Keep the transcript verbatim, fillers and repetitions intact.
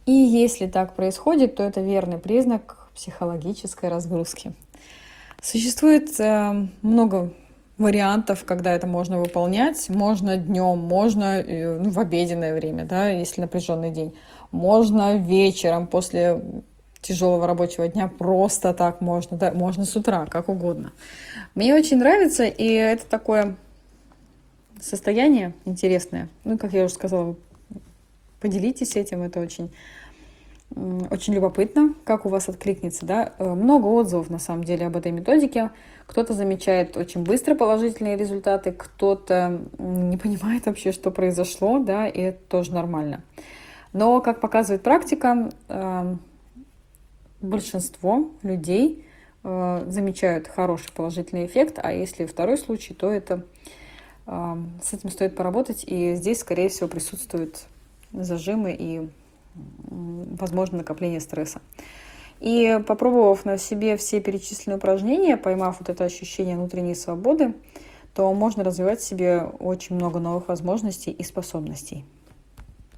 И если так происходит, то это верный признак психологической разгрузки. Существует э, много вариантов, когда это можно выполнять. Можно днем, можно э, ну, в обеденное время, да, если напряженный день. Можно вечером после тяжелого рабочего дня, просто так можно, да, можно с утра, как угодно. Мне очень нравится, и это такое состояние интересное. Ну, как я уже сказала, поделитесь этим, это очень, очень любопытно, как у вас откликнется, да. Много отзывов, на самом деле, об этой методике. Кто-то замечает очень быстро положительные результаты, кто-то не понимает вообще, что произошло, да, и это тоже нормально. Но, как показывает практика, большинство людей э, замечают хороший положительный эффект, а если второй случай, то это э, с этим стоит поработать, и здесь, скорее всего, присутствуют зажимы и, э, возможно, накопление стресса. И попробовав на себе все перечисленные упражнения, поймав вот это ощущение внутренней свободы, то можно развивать в себе очень много новых возможностей и способностей.